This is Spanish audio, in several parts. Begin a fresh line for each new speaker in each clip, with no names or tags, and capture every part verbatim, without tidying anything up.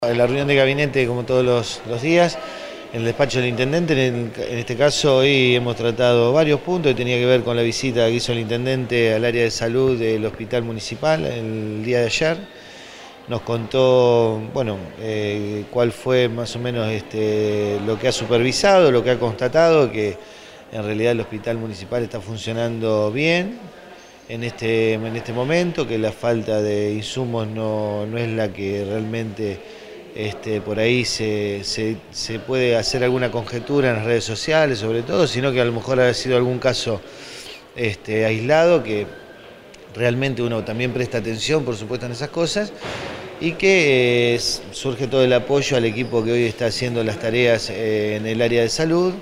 En la reunión de gabinete, como todos los, los días, en el despacho del intendente, en, el, en este caso hoy hemos tratado varios puntos que tenía que ver con la visita que hizo el intendente al área de salud del hospital municipal el día de ayer. Nos contó, bueno, eh, cuál fue más o menos este, lo que ha supervisado, lo que ha constatado, que en realidad el hospital municipal está funcionando bien en este, en este momento, que la falta de insumos no, no es la que realmente Este, por ahí se, se, se puede hacer alguna conjetura en las redes sociales sobre todo, sino que a lo mejor ha sido algún caso este, aislado, que realmente uno también presta atención, por supuesto, en esas cosas, y que eh, surge todo el apoyo al equipo que hoy está haciendo las tareas eh, en el área de salud.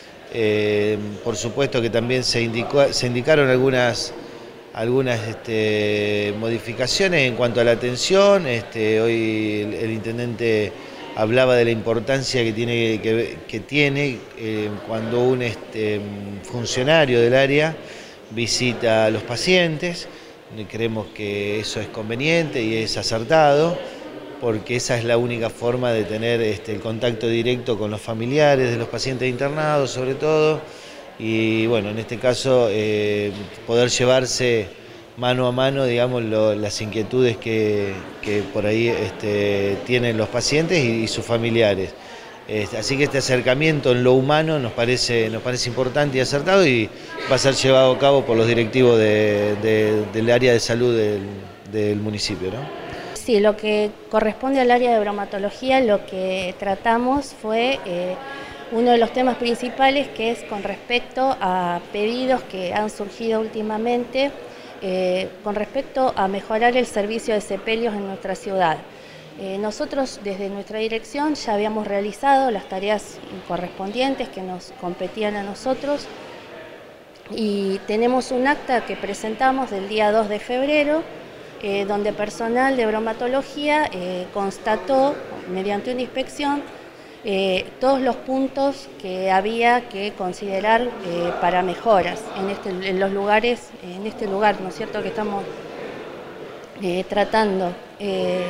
Eh, por supuesto que también se, indicó, se indicaron algunas algunas este, modificaciones en cuanto a la atención. Este, hoy el, el intendente hablaba de la importancia que tiene, que, que tiene eh, cuando un este, funcionario del área visita a los pacientes. Creemos que eso es conveniente y es acertado, porque esa es la única forma de tener este, el contacto directo con los familiares de los pacientes internados, sobre todo. Y bueno, en este caso eh, poder llevarse mano a mano, digamos, lo, las inquietudes que, que por ahí este, tienen los pacientes y, y sus familiares. Este, así que este acercamiento en lo humano nos parece, nos parece importante y acertado, y va a ser llevado a cabo por los directivos de, de, del área de salud del, del municipio, ¿no?
Sí, lo que corresponde al área de bromatología, lo que tratamos fue eh, uno de los temas principales, que es con respecto a pedidos que han surgido últimamente eh, con respecto a mejorar el servicio de sepelios en nuestra ciudad. Eh, nosotros desde nuestra dirección ya habíamos realizado las tareas correspondientes que nos competían a nosotros, y tenemos un acta que presentamos del día dos de febrero, eh, donde personal de bromatología eh, constató mediante una inspección Eh, todos los puntos que había que considerar eh, para mejoras en, este, en los lugares, en este lugar, ¿no es cierto?, que estamos eh, tratando. Eh,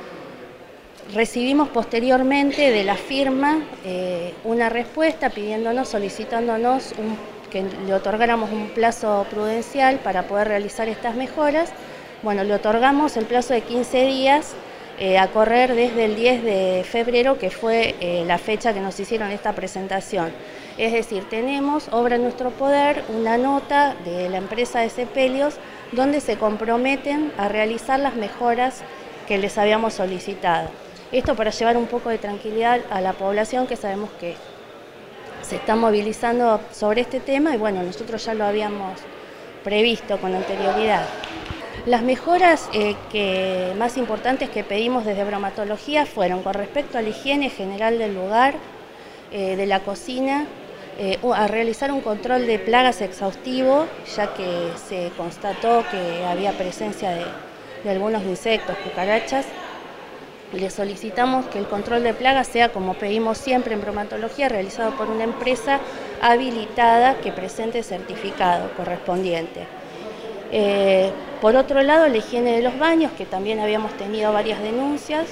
recibimos posteriormente de la firma eh, una respuesta pidiéndonos, solicitándonos un, que le otorgáramos un plazo prudencial para poder realizar estas mejoras. Bueno, le otorgamos el plazo de quince días. Eh, a correr desde el diez de febrero, que fue eh, la fecha que nos hicieron esta presentación. Es decir, tenemos, obra en nuestro poder, una nota de la empresa de sepelios donde se comprometen a realizar las mejoras que les habíamos solicitado. Esto para llevar un poco de tranquilidad a la población, que sabemos que se está movilizando sobre este tema, y bueno, nosotros ya lo habíamos previsto con anterioridad. Las mejoras eh, que, más importantes que pedimos desde bromatología fueron con respecto a la higiene general del lugar, eh, de la cocina, eh, a realizar un control de plagas exhaustivo, ya que se constató que había presencia de, de algunos insectos, cucarachas. Le solicitamos que el control de plagas sea, como pedimos siempre en bromatología, realizado por una empresa habilitada que presente certificado correspondiente. Eh, por otro lado, la higiene de los baños, que también habíamos tenido varias denuncias,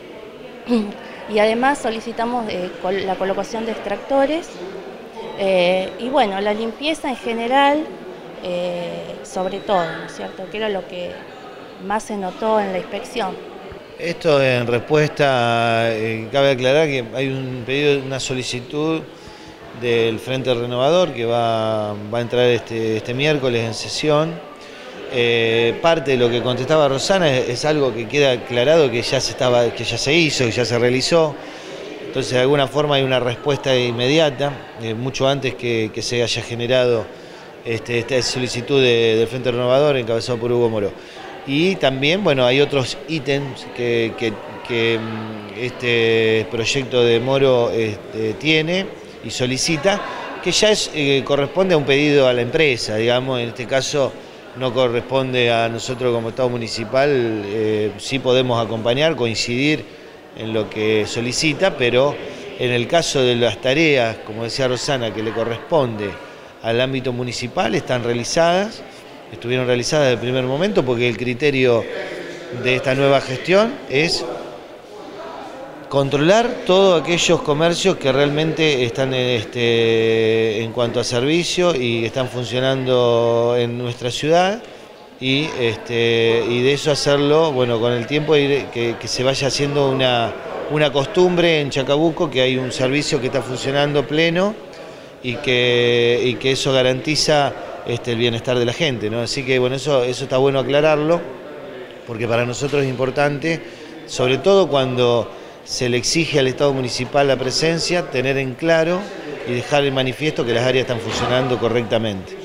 y además solicitamos eh, col la colocación de extractores, eh, y bueno, la limpieza en general, eh, sobre todo, ¿no es cierto?, que era lo que más se notó en la inspección.
Esto en respuesta, eh, cabe aclarar que hay un pedido, una solicitud del Frente Renovador que va, va a entrar este, este miércoles en sesión. Eh, parte de lo que contestaba Rosana es, es algo que queda aclarado, que ya se estaba, que ya se hizo, que ya se realizó. Entonces, de alguna forma hay una respuesta inmediata, eh, mucho antes que, que se haya generado este, esta solicitud de, del Frente Renovador encabezado por Hugo Moró. Y también, bueno, hay otros ítems que, que, que este proyecto de Moró este, tiene y solicita, que ya es, eh, corresponde a un pedido a la empresa, digamos. En este caso no corresponde a nosotros como Estado municipal, eh, sí podemos acompañar, coincidir en lo que solicita, pero en el caso de las tareas, como decía Rosana, que le corresponde al ámbito municipal, están realizadas, estuvieron realizadas desde el primer momento, porque el criterio de esta nueva gestión es Controlar todos aquellos comercios que realmente están este, en cuanto a servicio y están funcionando en nuestra ciudad y, este, y de eso hacerlo, bueno, con el tiempo ir, que, que se vaya haciendo una, una costumbre en Chacabuco, que hay un servicio que está funcionando pleno y que, y que eso garantiza este, el bienestar de la gente, ¿no? Así que bueno, eso, eso está bueno aclararlo, porque para nosotros es importante, sobre todo cuando se le exige al Estado municipal la presencia, tener en claro y dejar en manifiesto que las áreas están funcionando correctamente.